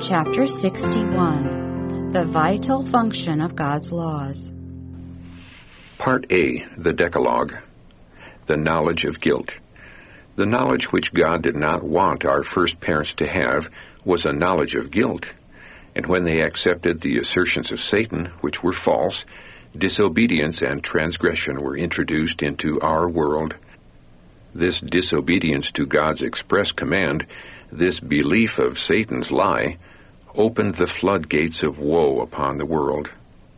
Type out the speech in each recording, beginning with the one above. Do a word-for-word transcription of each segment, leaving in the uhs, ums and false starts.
Chapter sixty-one. The Vital Function of God's Laws. Part A, the Decalogue. The Knowledge of Guilt. The knowledge which God did not want our first parents to have was a knowledge of guilt. And when they accepted the assertions of Satan, which were false, disobedience and transgression were introduced into our world. This disobedience to God's express command, this belief of Satan's lie, opened the floodgates of woe upon the world.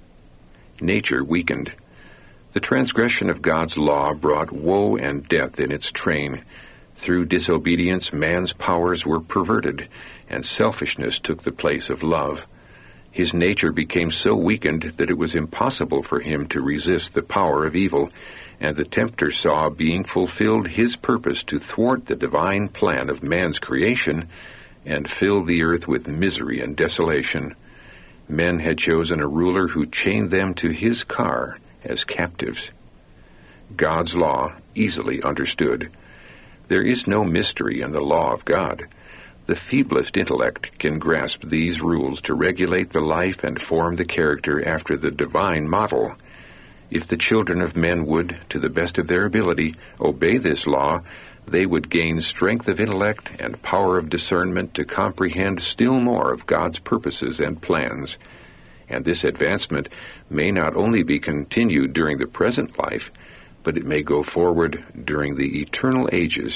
Nature weakened. The transgression of God's law brought woe and death in its train. Through disobedience, man's powers were perverted, and selfishness took the place of love. His nature became so weakened that it was impossible for him to resist the power of evil, and the tempter saw being fulfilled his purpose to thwart the divine plan of man's creation and fill the earth with misery and desolation. Men had chosen a ruler who chained them to his car as captives. God's law, easily understood. There is no mystery in the law of God. The feeblest intellect can grasp these rules to regulate the life and form the character after the divine model. If the children of men would, to the best of their ability, obey this law, they would gain strength of intellect and power of discernment to comprehend still more of God's purposes and plans. And this advancement may not only be continued during the present life, but it may go forward during the eternal ages.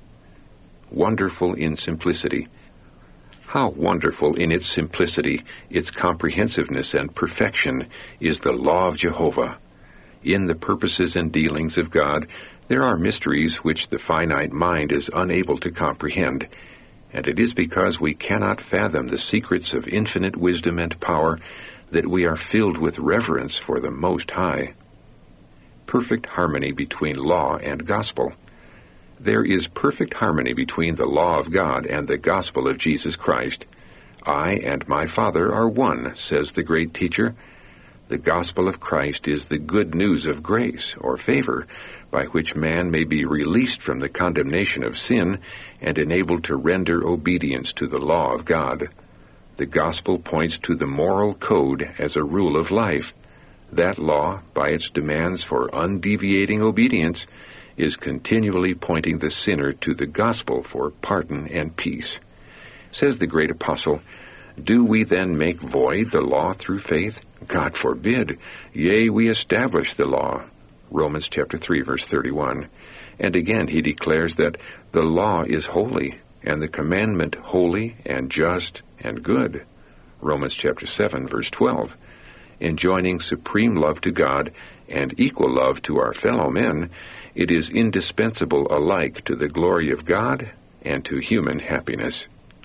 Wonderful in simplicity. How wonderful in its simplicity, its comprehensiveness and perfection is the law of Jehovah. In the purposes and dealings of God, there are mysteries which the finite mind is unable to comprehend, and it is because we cannot fathom the secrets of infinite wisdom and power that we are filled with reverence for the Most High. Perfect harmony between law and gospel. There is perfect harmony between the law of God and the gospel of Jesus Christ. I and my Father are one, says the great teacher. The gospel of Christ is the good news of grace, or favor, by which man may be released from the condemnation of sin and enabled to render obedience to the law of God. The gospel points to the moral code as a rule of life. That law, by its demands for undeviating obedience, is continually pointing the sinner to the gospel for pardon and peace. Says the great apostle, "Do we then make void the law through faith? God forbid. Yea, we establish the law." Romans chapter three, verse thirty-one. And again he declares that the law is holy, and the commandment holy and just and good. Romans chapter seven, verse twelve. Enjoining supreme love to God and equal love to our fellow men, it is indispensable alike to the glory of God and to human happiness.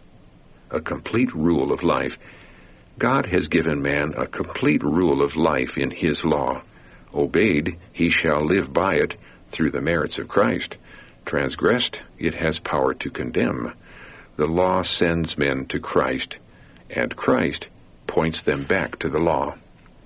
A complete rule of life. God has given man a complete rule of life in his law. Obeyed, he shall live by it through the merits of Christ. Transgressed, it has power to condemn. The law sends men to Christ, and Christ points them back to the law.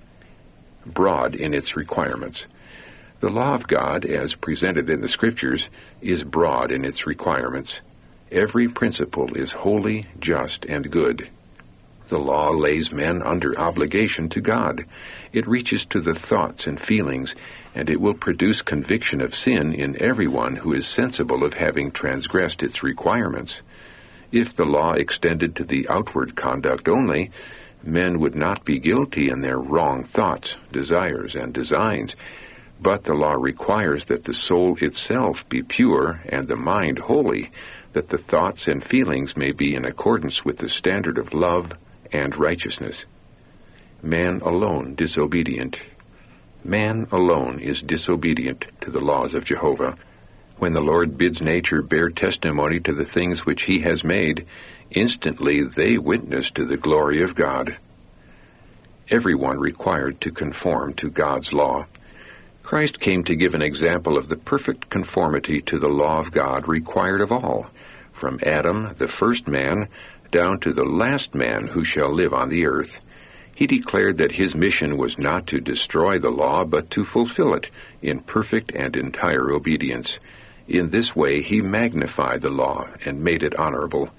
Broad in its requirements. The law of God, as presented in the Scriptures, is broad in its requirements. Every principle is holy, just, and good. The law lays men under obligation to God. It reaches to the thoughts and feelings, and it will produce conviction of sin in everyone who is sensible of having transgressed its requirements. If the law extended to the outward conduct only, men would not be guilty in their wrong thoughts, desires, and designs. But the law requires that the soul itself be pure and the mind holy, that the thoughts and feelings may be in accordance with the standard of love and righteousness. Man alone disobedient. Man alone is disobedient to the laws of Jehovah. When the Lord bids nature bear testimony to the things which he has made, instantly they witness to the glory of God. Everyone required to conform to God's law. Christ came to give an example of the perfect conformity to the law of God required of all, from Adam, the first man, down to the last man who shall live on the earth. He declared that his mission was not to destroy the law, but to fulfill it in perfect and entire obedience. In this way he magnified the law and made it honorable.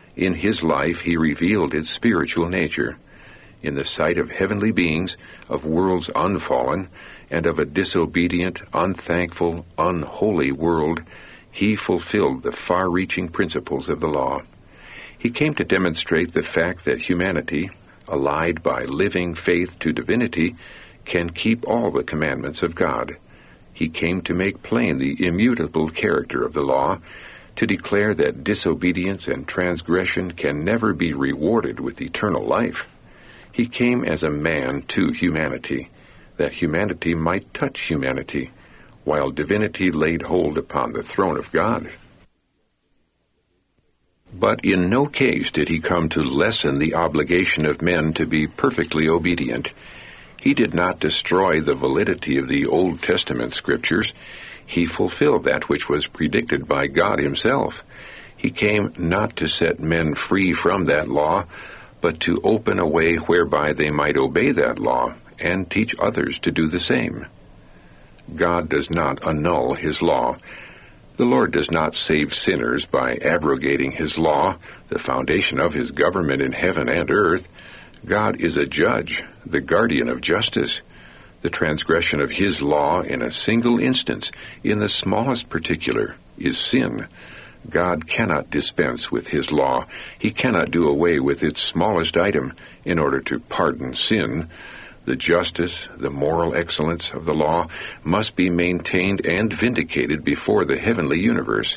In his life he revealed its spiritual nature. In the sight of heavenly beings, of worlds unfallen, and of a disobedient, unthankful, unholy world, he fulfilled the far-reaching principles of the law. He came to demonstrate the fact that humanity, allied by living faith to divinity, can keep all the commandments of God. He came to make plain the immutable character of the law, to declare that disobedience and transgression can never be rewarded with eternal life. He came as a man to humanity, that humanity might touch humanity, while divinity laid hold upon the throne of God. But in no case did he come to lessen the obligation of men to be perfectly obedient. He did not destroy the validity of the Old Testament scriptures. He fulfilled that which was predicted by God himself. He came not to set men free from that law, but to open a way whereby they might obey that law and teach others to do the same. God does not annul his law. The Lord does not save sinners by abrogating his law, the foundation of his government in heaven and earth. God is a judge, the guardian of justice. The transgression of his law in a single instance, in the smallest particular, is sin. God cannot dispense with his law. He cannot do away with its smallest item in order to pardon sin. The justice, the moral excellence of the law must be maintained and vindicated before the heavenly universe.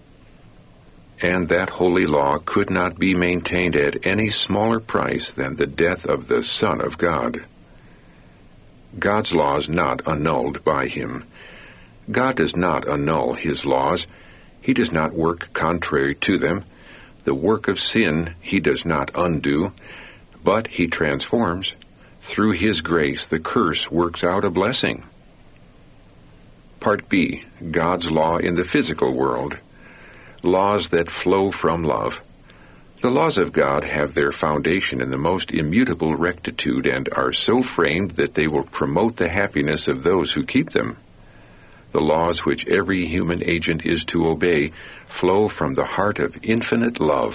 And that holy law could not be maintained at any smaller price than the death of the Son of God. God's laws not annulled by him. God does not annul his laws. He does not work contrary to them. The work of sin he does not undo, but he transforms. Through his grace, the curse works out a blessing. Part B, God's law in the physical world. Laws that flow from love. The laws of God have their foundation in the most immutable rectitude and are so framed that they will promote the happiness of those who keep them. The laws which every human agent is to obey flow from the heart of infinite love.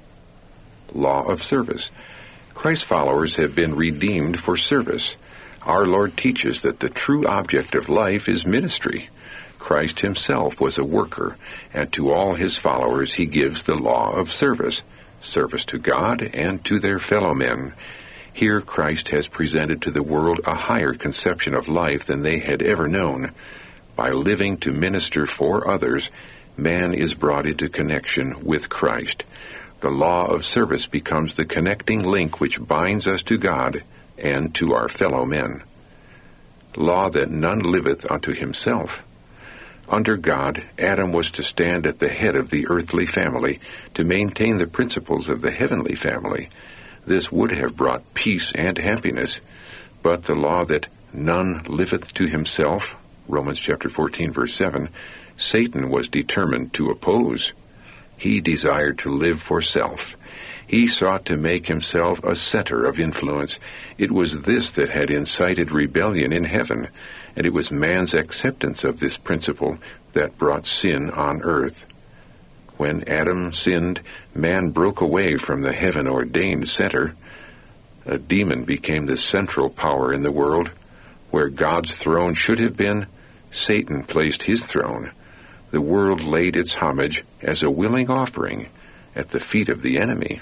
Law of service. Christ's followers have been redeemed for service. Our Lord teaches that the true object of life is ministry. Christ himself was a worker, and to all his followers he gives the law of service, service to God and to their fellow men. Here Christ has presented to the world a higher conception of life than they had ever known. By living to minister for others, man is brought into connection with Christ. The law of service becomes the connecting link which binds us to God and to our fellow men. Law that none liveth unto himself. Under God, Adam was to stand at the head of the earthly family, to maintain the principles of the heavenly family. This would have brought peace and happiness, but the law that none liveth to himself, Romans chapter fourteen, verse seven, Satan was determined to oppose. He desired to live for self. He sought to make himself a center of influence. It was this that had incited rebellion in heaven, and it was man's acceptance of this principle that brought sin on earth. When Adam sinned, man broke away from the heaven-ordained center. A demon became the central power in the world. Where God's throne should have been, Satan placed his throne. The world laid its homage as a willing offering at the feet of the enemy.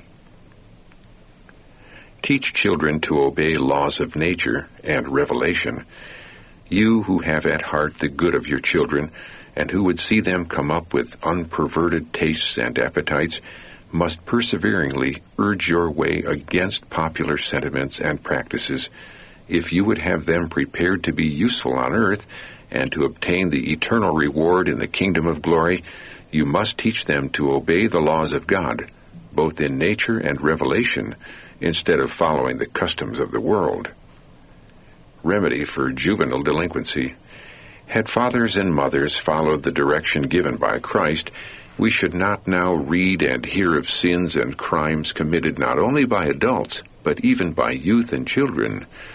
Teach children to obey laws of nature and revelation. You who have at heart the good of your children, and who would see them come up with unperverted tastes and appetites, must perseveringly urge your way against popular sentiments and practices, if you would have them prepared to be useful on earth and to obtain the eternal reward in the kingdom of glory. You must teach them to obey the laws of God, both in nature and revelation, instead of following the customs of the world. Remedy for juvenile delinquency. Had fathers and mothers followed the direction given by Christ, we should not now read and hear of sins and crimes committed not only by adults, but even by youth and children.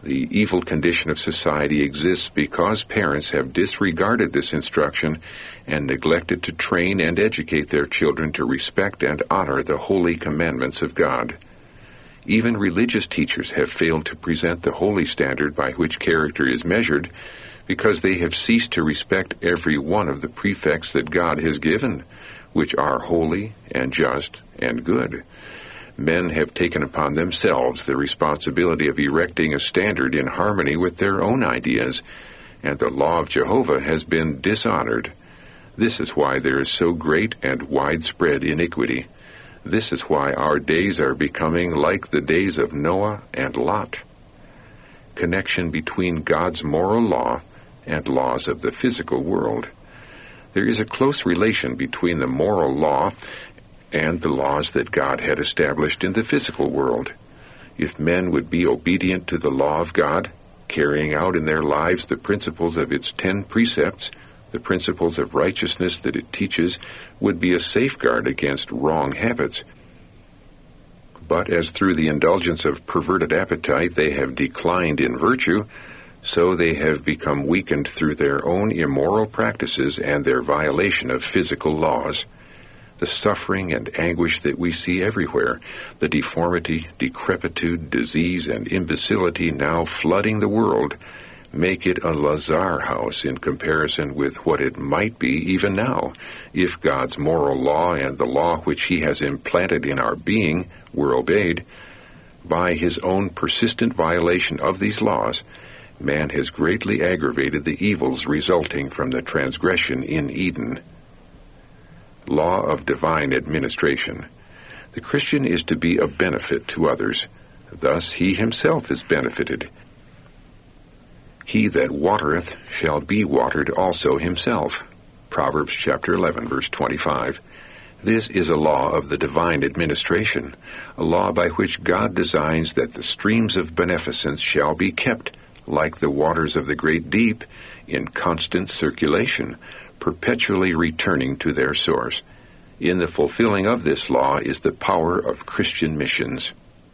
The evil condition of society exists because parents have disregarded this instruction and neglected to train and educate their children to respect and honor the holy commandments of God. Even religious teachers have failed to present the holy standard by which character is measured because they have ceased to respect every one of the precepts that God has given, which are holy and just and good. Men have taken upon themselves the responsibility of erecting a standard in harmony with their own ideas, and the law of Jehovah has been dishonored. This is why there is so great and widespread iniquity. This is why our days are becoming like the days of Noah and Lot. Connection between God's moral law and laws of the physical world. There is a close relation between the moral law and the laws that God had established in the physical world. If men would be obedient to the law of God, carrying out in their lives the principles of its ten precepts, the principles of righteousness that it teaches would be a safeguard against wrong habits. But as through the indulgence of perverted appetite they have declined in virtue, so they have become weakened through their own immoral practices and their violation of physical laws. The suffering and anguish that we see everywhere, the deformity, decrepitude, disease, and imbecility now flooding the world, make it a lazar house in comparison with what it might be even now, if God's moral law and the law which He has implanted in our being were obeyed. By his own persistent violation of these laws, man has greatly aggravated the evils resulting from the transgression in Eden. Law of divine administration. The Christian is to be a benefit to others. Thus he himself is benefited. He that watereth shall be watered also himself. Proverbs chapter eleven, verse twenty-five. This is a law of the divine administration, a law by which God designs that the streams of beneficence shall be kept, like the waters of the great deep, in constant circulation, perpetually returning to their source. In the fulfilling of this law is the power of Christian missions.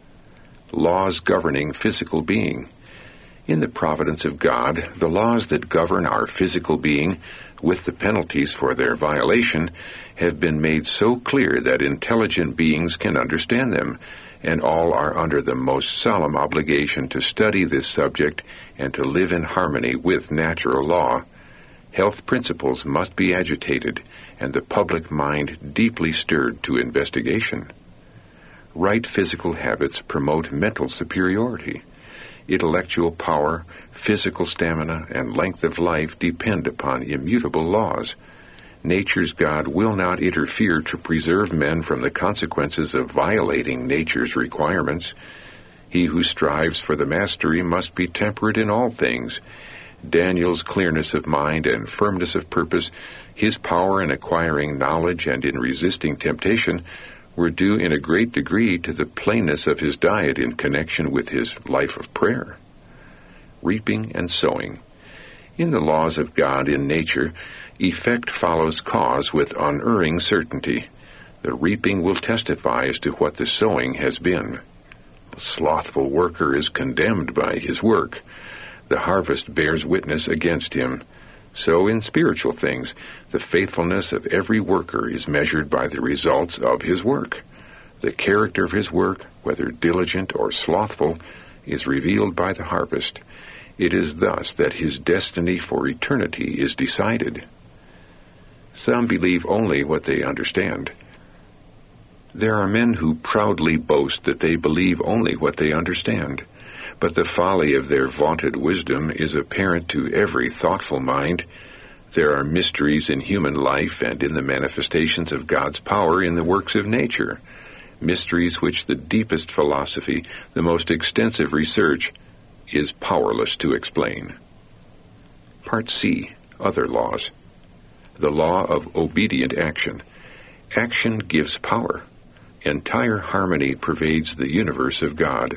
Laws governing physical being. In the providence of God, the laws that govern our physical being, with the penalties for their violation, have been made so clear that intelligent beings can understand them, and all are under the most solemn obligation to study this subject and to live in harmony with natural law. Health principles must be agitated, and the public mind deeply stirred to investigation. Right physical habits promote mental superiority. Intellectual power, physical stamina, and length of life depend upon immutable laws. Nature's God will not interfere to preserve men from the consequences of violating nature's requirements. He who strives for the mastery must be temperate in all things. Daniel's clearness of mind and firmness of purpose, his power in acquiring knowledge and in resisting temptation, were due in a great degree to the plainness of his diet in connection with his life of prayer. Reaping and sowing. In the laws of God in nature, effect follows cause with unerring certainty. The reaping will testify as to what the sowing has been. The slothful worker is condemned by his work. The harvest bears witness against him. So in spiritual things, the faithfulness of every worker is measured by the results of his work. The character of his work, whether diligent or slothful, is revealed by the harvest. It is thus that his destiny for eternity is decided. Some believe only what they understand. There are men who proudly boast that they believe only what they understand, but the folly of their vaunted wisdom is apparent to every thoughtful mind. There are mysteries in human life and in the manifestations of God's power in the works of nature, mysteries which the deepest philosophy, the most extensive research, is powerless to explain. Part C. Other laws. The law of obedient action. Action gives power. Entire harmony pervades the universe of God.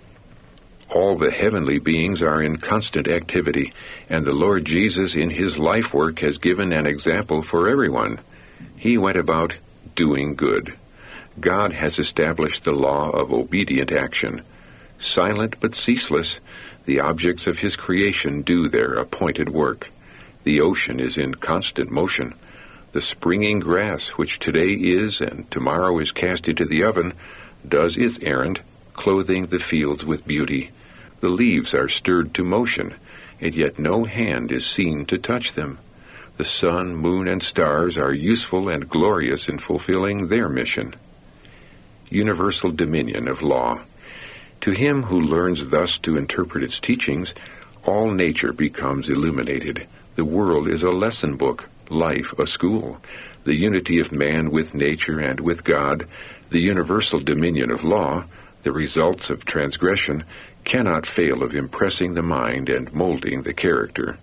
All the heavenly beings are in constant activity, and the Lord Jesus in his life work has given an example for everyone. He went about doing good. God has established the law of obedient action. Silent but ceaseless, the objects of his creation do their appointed work. The ocean is in constant motion. The springing grass, which today is and tomorrow is cast into the oven, does its errand, clothing the fields with beauty. The leaves are stirred to motion, and yet no hand is seen to touch them. The sun, moon, and stars are useful and glorious in fulfilling their mission. Universal dominion of law. To him who learns thus to interpret its teachings, all nature becomes illuminated. The world is a lesson book, life a school. The unity of man with nature and with God, the universal dominion of law, the results of transgression, cannot fail of impressing the mind and molding the character.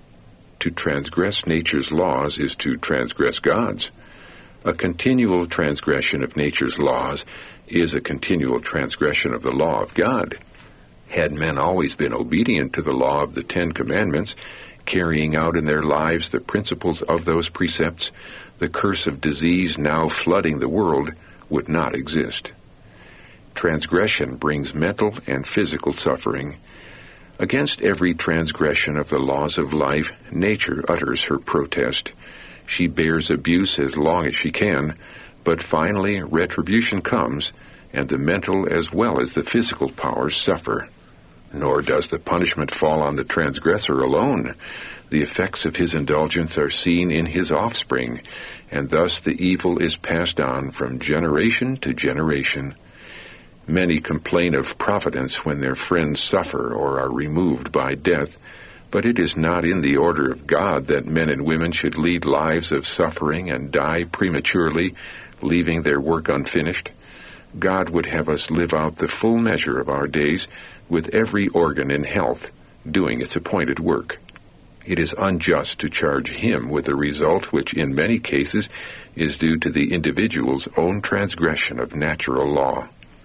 To transgress nature's laws is to transgress God's. A continual transgression of nature's laws is a continual transgression of the law of God. Had men always been obedient to the law of the Ten Commandments, carrying out in their lives the principles of those precepts, the curse of disease now flooding the world would not exist. Transgression brings mental and physical suffering. Against every transgression of the laws of life, nature utters her protest. She bears abuse as long as she can, but finally retribution comes, and the mental as well as the physical powers suffer. Nor does the punishment fall on the transgressor alone. The effects of his indulgence are seen in his offspring, and thus the evil is passed on from generation to generation. Many complain of providence when their friends suffer or are removed by death, but it is not in the order of God that men and women should lead lives of suffering and die prematurely, leaving their work unfinished. God would have us live out the full measure of our days, with every organ in health, doing its appointed work. It is unjust to charge him with a result which in many cases is due to the individual's own transgression of natural law.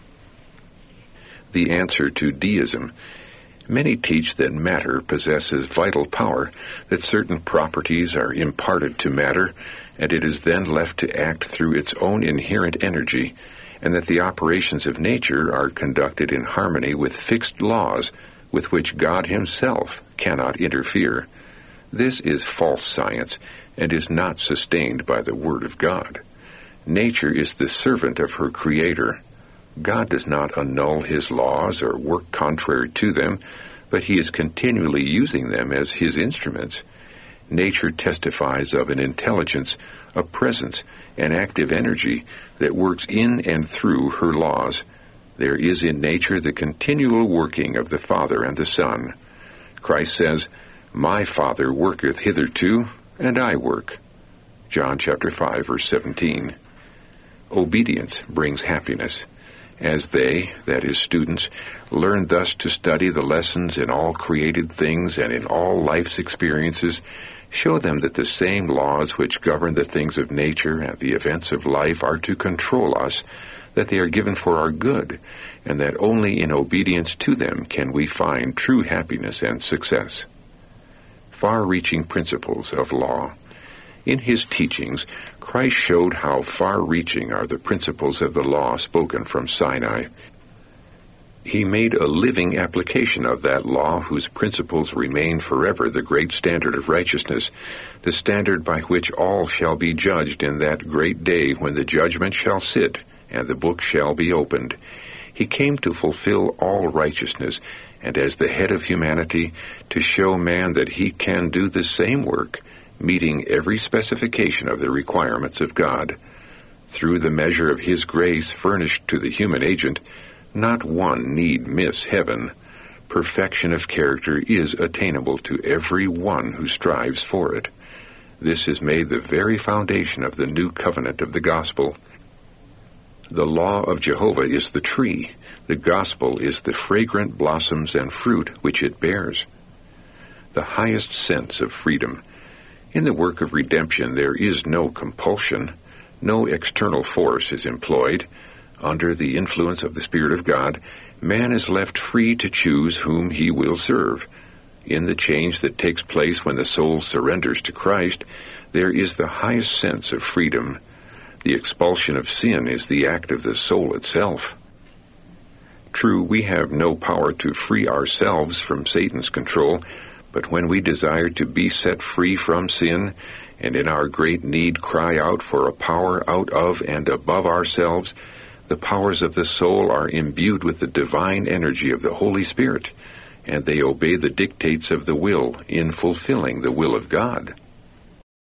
The answer to deism. Many teach that matter possesses vital power, that certain properties are imparted to matter, and it is then left to act through its own inherent energy, and that the operations of nature are conducted in harmony with fixed laws with which God himself cannot interfere. This is false science, and is not sustained by the Word of God. Nature is the servant of her Creator. God does not annul his laws or work contrary to them, but he is continually using them as his instruments. Nature testifies of an intelligence, a presence, an active energy that works in and through her laws. There is in nature the continual working of the Father and the Son. Christ says, "My Father worketh hitherto, and I work." John chapter five, verse seventeen. Obedience brings happiness. As they, that is students, learn thus to study the lessons in all created things and in all life's experiences, show them that the same laws which govern the things of nature and the events of life are to control us, that they are given for our good, and that only in obedience to them can we find true happiness and success. Far-reaching principles of law. In his teachings, Christ showed how far-reaching are the principles of the law spoken from Sinai. He made a living application of that law whose principles remain forever the great standard of righteousness, the standard by which all shall be judged in that great day when the judgment shall sit and the book shall be opened. He came to fulfill all righteousness, and as the head of humanity, to show man that he can do the same work, meeting every specification of the requirements of God. Through the measure of his grace furnished to the human agent, not one need miss heaven. Perfection of character is attainable to every one who strives for it. This is made the very foundation of the new covenant of the gospel. The law of Jehovah is the tree. The gospel is the fragrant blossoms and fruit which it bears. The highest sense of freedom. In the work of redemption there is no compulsion. No external force is employed. Under the influence of the Spirit of God, man is left free to choose whom he will serve. In the change that takes place when the soul surrenders to Christ, there is the highest sense of freedom. The expulsion of sin is the act of the soul itself. True, we have no power to free ourselves from Satan's control, but when we desire to be set free from sin, and in our great need cry out for a power out of and above ourselves, the powers of the soul are imbued with the divine energy of the Holy Spirit, and they obey the dictates of the will in fulfilling the will of God.